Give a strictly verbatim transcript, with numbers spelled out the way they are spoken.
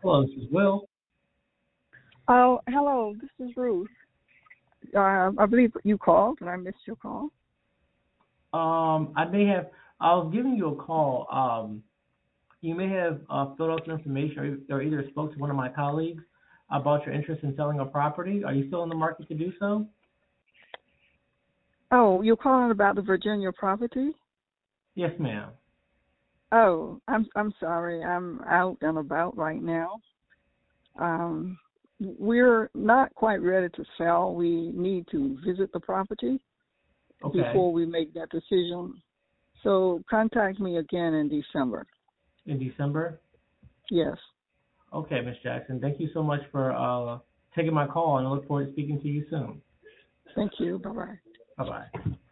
Hello, this is Will. Oh, hello. This is Ruth. Uh, I believe you called, and I missed your call. Um, I may have, I was giving you a call. Um, you may have uh, filled out some information or, or either spoke to one of my colleagues about your interest in selling a property. Are you still in the market to do so? Oh, you're calling about the Virginia property? Yes, ma'am. Oh, I'm I'm sorry. I'm out and about right now. Um, we're not quite ready to sell. We need to visit the property Okay. before we make that decision. So contact me again in December. In December? Yes. Okay, Miss Jackson. Thank you so much for uh, taking my call, and I look forward to speaking to you soon. Thank you. Bye bye. Bye bye.